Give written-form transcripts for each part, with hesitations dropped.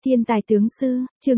Thiên tài tướng sư, chương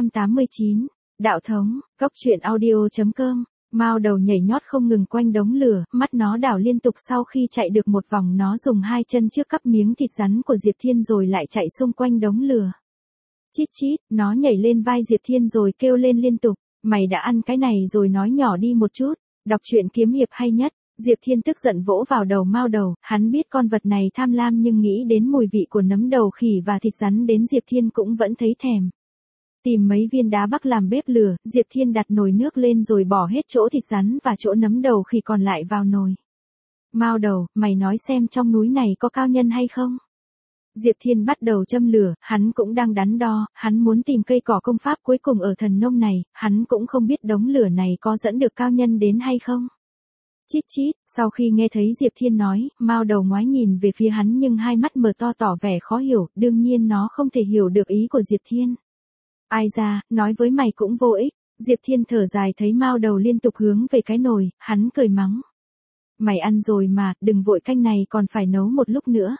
689, đạo thống, góc truyện audio.com. Mao đầu nhảy nhót không ngừng quanh đống lửa, mắt nó đảo liên tục. Sau khi chạy được một vòng, nó dùng hai chân trước cắp miếng thịt rắn của Diệp Thiên rồi lại chạy xung quanh đống lửa. Chít chít, nó nhảy lên vai Diệp Thiên rồi kêu lên liên tục, mày đã ăn cái này rồi, nói nhỏ đi một chút, đọc truyện kiếm hiệp hay nhất. Diệp Thiên tức giận vỗ vào đầu Mao đầu, hắn biết con vật này tham lam nhưng nghĩ đến mùi vị của nấm đầu khỉ và thịt rắn đến Diệp Thiên cũng vẫn thấy thèm. Tìm mấy viên đá bắc làm bếp lửa, Diệp Thiên đặt nồi nước lên rồi bỏ hết chỗ thịt rắn và chỗ nấm đầu khỉ còn lại vào nồi. Mao đầu, mày nói xem trong núi này có cao nhân hay không? Diệp Thiên bắt đầu châm lửa, hắn cũng đang đắn đo, hắn muốn tìm cây cỏ công pháp cuối cùng ở thần nông này, hắn cũng không biết đống lửa này có dẫn được cao nhân đến hay không. Chít chít, sau khi nghe thấy Diệp Thiên nói, Mao đầu ngoái nhìn về phía hắn nhưng hai mắt mở to tỏ vẻ khó hiểu, đương nhiên nó không thể hiểu được ý của Diệp Thiên. Ai ra, nói với mày cũng vô ích. Diệp Thiên thở dài thấy Mao đầu liên tục hướng về cái nồi, hắn cười mắng. Mày ăn rồi mà, đừng vội, canh này còn phải nấu một lúc nữa.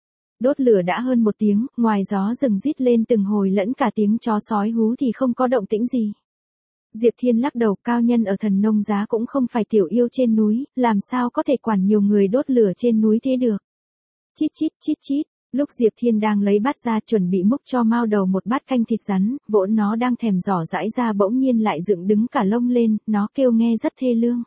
Đốt lửa đã hơn 1 tiếng, ngoài gió rừng rít lên từng hồi lẫn cả tiếng chó sói hú thì không có động tĩnh gì. Diệp Thiên lắc đầu, cao nhân ở thần nông giá cũng không phải tiểu yêu trên núi, làm sao có thể quản nhiều người đốt lửa trên núi thế được. Chít chít chít chít, lúc Diệp Thiên đang lấy bát ra chuẩn bị múc cho Mao đầu một bát canh thịt rắn, vỗ nó đang thèm giỏ dãi ra bỗng nhiên lại dựng đứng cả lông lên, nó kêu nghe rất thê lương.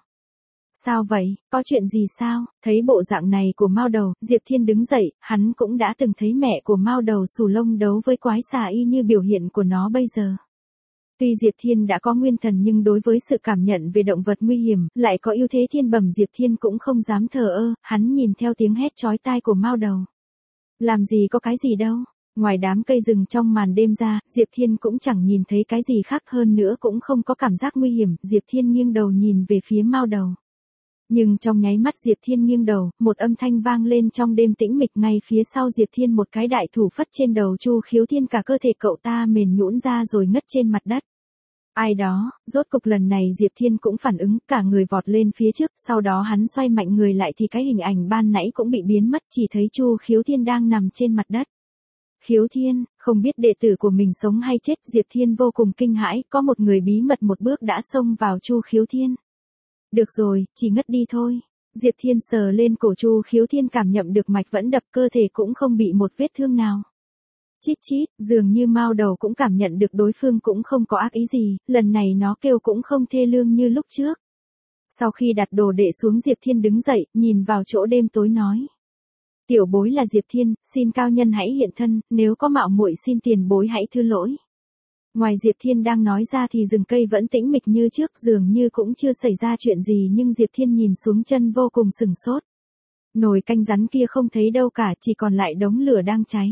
Sao vậy, có chuyện gì sao? Thấy bộ dạng này của Mao đầu, Diệp Thiên đứng dậy, hắn cũng đã từng thấy mẹ của Mao đầu xù lông đấu với quái xà y như biểu hiện của nó bây giờ. Tuy Diệp Thiên đã có nguyên thần nhưng đối với sự cảm nhận về động vật nguy hiểm, lại có ưu thế thiên bẩm, Diệp Thiên cũng không dám thờ ơ, hắn nhìn theo tiếng hét chói tai của Mao đầu. Làm gì có cái gì đâu, ngoài đám cây rừng trong màn đêm ra, Diệp Thiên cũng chẳng nhìn thấy cái gì khác, hơn nữa cũng không có cảm giác nguy hiểm. Diệp Thiên nghiêng đầu nhìn về phía Mao đầu. Nhưng trong nháy mắt Diệp Thiên nghiêng đầu, một âm thanh vang lên trong đêm tĩnh mịch, ngay phía sau Diệp Thiên một cái đại thủ phất trên đầu Chu Khiếu Thiên, cả cơ thể cậu ta mềm nhũn ra rồi ngất trên mặt đất. Ai đó, rốt cục lần này Diệp Thiên cũng phản ứng, cả người vọt lên phía trước, sau đó hắn xoay mạnh người lại thì cái hình ảnh ban nãy cũng bị biến mất, chỉ thấy Chu Khiếu Thiên đang nằm trên mặt đất. Khiếu Thiên, không biết đệ tử của mình sống hay chết, Diệp Thiên vô cùng kinh hãi, có một người bí mật một bước đã xông vào Chu Khiếu Thiên. Được rồi, chỉ ngất đi thôi. Diệp Thiên sờ lên cổ Chu Khiếu Thiên, cảm nhận được mạch vẫn đập, cơ thể cũng không bị một vết thương nào. Chít chít, dường như Mao đầu cũng cảm nhận được đối phương cũng không có ác ý gì, lần này nó kêu cũng không thê lương như lúc trước. Sau khi đặt đồ đệ xuống, Diệp Thiên đứng dậy, nhìn vào chỗ đêm tối nói. Tiểu bối là Diệp Thiên, xin cao nhân hãy hiện thân, nếu có mạo muội xin tiền bối hãy thứ lỗi. Ngoài Diệp Thiên đang nói ra thì rừng cây vẫn tĩnh mịch như trước, dường như cũng chưa xảy ra chuyện gì, nhưng Diệp Thiên nhìn xuống chân vô cùng sửng sốt. Nồi canh rắn kia không thấy đâu cả, chỉ còn lại đống lửa đang cháy.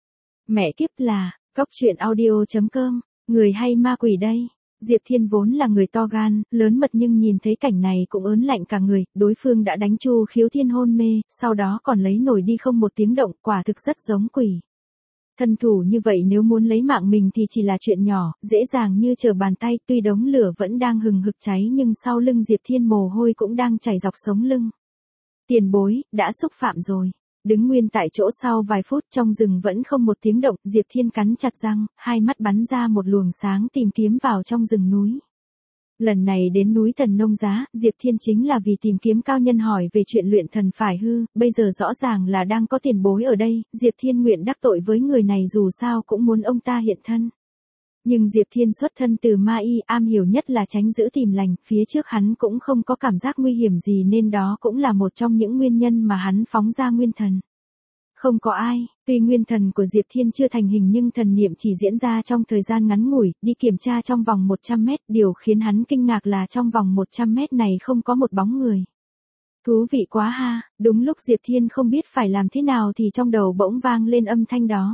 Mẹ kiếp là, góc truyện audio.com, người hay ma quỷ đây? Diệp Thiên vốn là người to gan, lớn mật nhưng nhìn thấy cảnh này cũng ớn lạnh cả người, đối phương đã đánh Chu Khiếu Thiên hôn mê, sau đó còn lấy nồi đi không một tiếng động, quả thực rất giống quỷ. Thân thủ như vậy nếu muốn lấy mạng mình thì chỉ là chuyện nhỏ, dễ dàng như trở bàn tay, tuy đống lửa vẫn đang hừng hực cháy nhưng sau lưng Diệp Thiên mồ hôi cũng đang chảy dọc sống lưng. Tiền bối, đã xúc phạm rồi. Đứng nguyên tại chỗ sau vài phút trong rừng vẫn không một tiếng động, Diệp Thiên cắn chặt răng, hai mắt bắn ra một luồng sáng tìm kiếm vào trong rừng núi. Lần này đến núi Thần Nông Giá, Diệp Thiên chính là vì tìm kiếm cao nhân hỏi về chuyện luyện thần phải hư, bây giờ rõ ràng là đang có tiền bối ở đây, Diệp Thiên nguyện đắc tội với người này, dù sao cũng muốn ông ta hiện thân. Nhưng Diệp Thiên xuất thân từ ma y, am hiểu nhất là tránh giữ tìm lành, phía trước hắn cũng không có cảm giác nguy hiểm gì nên đó cũng là một trong những nguyên nhân mà hắn phóng ra nguyên thần. Không có ai, tuy nguyên thần của Diệp Thiên chưa thành hình nhưng thần niệm chỉ diễn ra trong thời gian ngắn ngủi, đi kiểm tra trong vòng 100 mét, điều khiến hắn kinh ngạc là trong vòng 100 mét này không có một bóng người. Thú vị quá ha, đúng lúc Diệp Thiên không biết phải làm thế nào thì trong đầu bỗng vang lên âm thanh đó.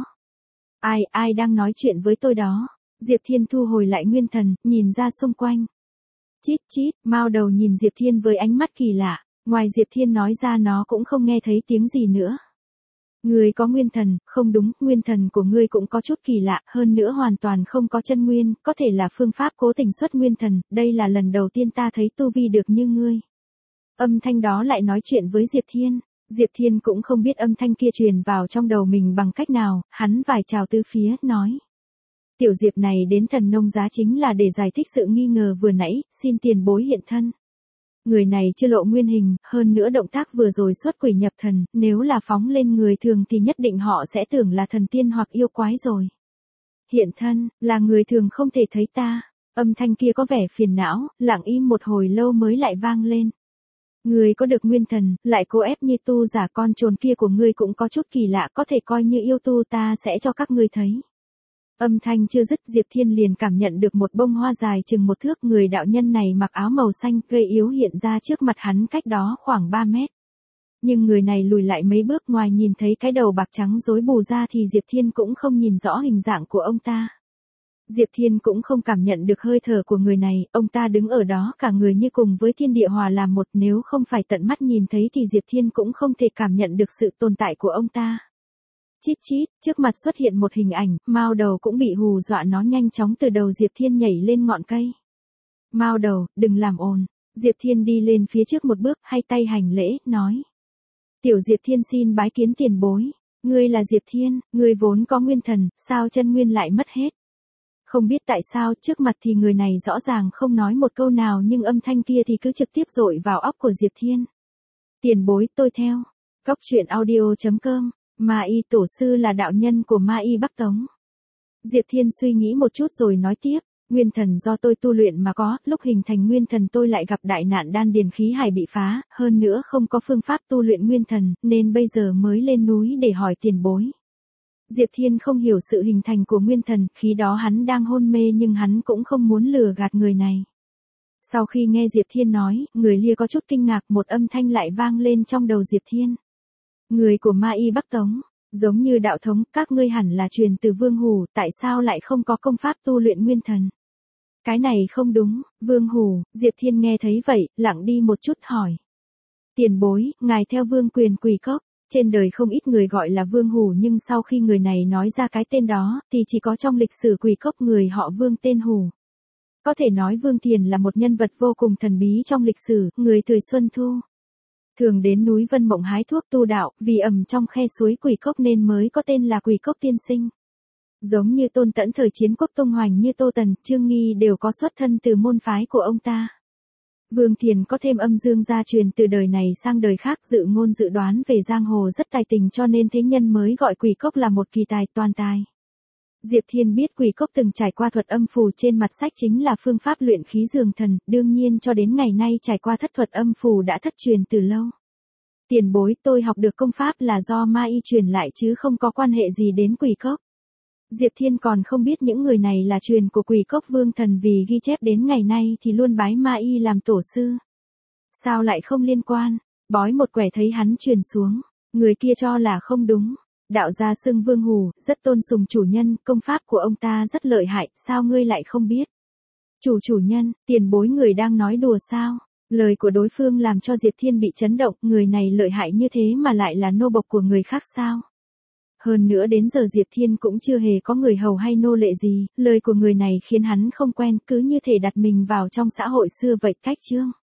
Ai đang nói chuyện với tôi đó? Diệp Thiên thu hồi lại nguyên thần, nhìn ra xung quanh. Chít chít, Mao đầu nhìn Diệp Thiên với ánh mắt kỳ lạ, ngoài Diệp Thiên nói ra nó cũng không nghe thấy tiếng gì nữa. Ngươi có nguyên thần, không đúng, nguyên thần của ngươi cũng có chút kỳ lạ, hơn nữa hoàn toàn không có chân nguyên, có thể là phương pháp cố tình xuất nguyên thần, đây là lần đầu tiên ta thấy tu vi được như ngươi. Âm thanh đó lại nói chuyện với Diệp Thiên. Diệp Thiên cũng không biết âm thanh kia truyền vào trong đầu mình bằng cách nào, hắn vài chào tứ phía, nói. Tiểu Diệp này đến Thần Nông Giá chính là để giải thích sự nghi ngờ vừa nãy, xin tiền bối hiện thân. Người này chưa lộ nguyên hình, hơn nữa động tác vừa rồi xuất quỷ nhập thần, nếu là phóng lên người thường thì nhất định họ sẽ tưởng là thần tiên hoặc yêu quái rồi. Hiện thân, là người thường không thể thấy ta. Âm thanh kia có vẻ phiền não, lặng im một hồi lâu mới lại vang lên. Người có được nguyên thần, lại cố ép như tu giả con trồn kia của ngươi cũng có chút kỳ lạ, có thể coi như yêu tu, ta sẽ cho các ngươi thấy. Âm thanh chưa dứt, Diệp Thiên liền cảm nhận được một bông hoa dài chừng 1 thước, người đạo nhân này mặc áo màu xanh gầy yếu hiện ra trước mặt hắn cách đó khoảng 3 mét. Nhưng người này lùi lại mấy bước, ngoài nhìn thấy cái đầu bạc trắng rối bù ra thì Diệp Thiên cũng không nhìn rõ hình dạng của ông ta. Diệp Thiên cũng không cảm nhận được hơi thở của người này, ông ta đứng ở đó cả người như cùng với thiên địa hòa làm một, nếu không phải tận mắt nhìn thấy thì Diệp Thiên cũng không thể cảm nhận được sự tồn tại của ông ta. Chít chít, trước mặt xuất hiện một hình ảnh, Mao Đầu cũng bị hù dọa, nó nhanh chóng từ đầu Diệp Thiên nhảy lên ngọn cây. Mao Đầu, đừng làm ồn. Diệp Thiên đi lên phía trước một bước, hai tay hành lễ, nói. Tiểu Diệp Thiên xin bái kiến tiền bối. Ngươi là Diệp Thiên, ngươi vốn có nguyên thần, sao chân nguyên lại mất hết? Không biết tại sao, trước mặt thì người này rõ ràng không nói một câu nào nhưng âm thanh kia thì cứ trực tiếp dội vào óc của Diệp Thiên. Tiền bối, tôi theo. Cóc truyện audio.com. Ma Y tổ sư là đạo nhân của Ma Y Bắc Tống. Diệp Thiên suy nghĩ một chút rồi nói tiếp, nguyên thần do tôi tu luyện mà có, lúc hình thành nguyên thần tôi lại gặp đại nạn đan điền khí hải bị phá, hơn nữa không có phương pháp tu luyện nguyên thần, nên bây giờ mới lên núi để hỏi tiền bối. Diệp Thiên không hiểu sự hình thành của nguyên thần, khi đó hắn đang hôn mê nhưng hắn cũng không muốn lừa gạt người này. Sau khi nghe Diệp Thiên nói, người lia có chút kinh ngạc, một âm thanh lại vang lên trong đầu Diệp Thiên. Người của Ma Y Bắc Tống, giống như đạo thống, các ngươi hẳn là truyền từ Vương Hủ, tại sao lại không có công pháp tu luyện nguyên thần? Cái này không đúng, Vương Hủ. Diệp Thiên nghe thấy vậy, lặng đi một chút hỏi. Tiền bối, ngài theo Vương Quyền Quỷ Cốc. Trên đời không ít người gọi là Vương Hủ nhưng sau khi người này nói ra cái tên đó, thì chỉ có trong lịch sử Quỷ Cốc người họ Vương tên Hủ. Có thể nói Vương Thiền là một nhân vật vô cùng thần bí trong lịch sử, người thời Xuân Thu. Thường đến núi Vân Mộng hái thuốc tu đạo, vì ẩm trong khe suối Quỷ Cốc nên mới có tên là Quỷ Cốc tiên sinh. Giống như Tôn Tẫn thời chiến quốc tung hoành như Tô Tần, Trương Nghi đều có xuất thân từ môn phái của ông ta. Vương Thiền có thêm âm dương gia truyền từ đời này sang đời khác, dự ngôn dự đoán về giang hồ rất tài tình cho nên thế nhân mới gọi Quỷ Cốc là một kỳ tài toàn tài. Diệp Thiên biết Quỷ Cốc từng trải qua thuật âm phù, trên mặt sách chính là phương pháp luyện khí dường thần, đương nhiên cho đến ngày nay trải qua thất thuật âm phù đã thất truyền từ lâu. Tiền bối, tôi học được công pháp là do Ma Y truyền lại chứ không có quan hệ gì đến Quỷ Cốc. Diệp Thiên còn không biết những người này là truyền của Quỷ Cốc Vương Thần, vì ghi chép đến ngày nay thì luôn bái Ma Y làm tổ sư. Sao lại không liên quan? Bói một quẻ thấy hắn truyền xuống, người kia cho là không đúng. Đạo gia xưng Vương Hủ, rất tôn sùng chủ nhân, công pháp của ông ta rất lợi hại, sao ngươi lại không biết? Chủ nhân, tiền bối, người đang nói đùa sao? Lời của đối phương làm cho Diệp Thiên bị chấn động, người này lợi hại như thế mà lại là nô bộc của người khác sao? Hơn nữa đến giờ Diệp Thiên cũng chưa hề có người hầu hay nô lệ gì, lời của người này khiến hắn không quen, cứ như thể đặt mình vào trong xã hội xưa vậy. Cách chương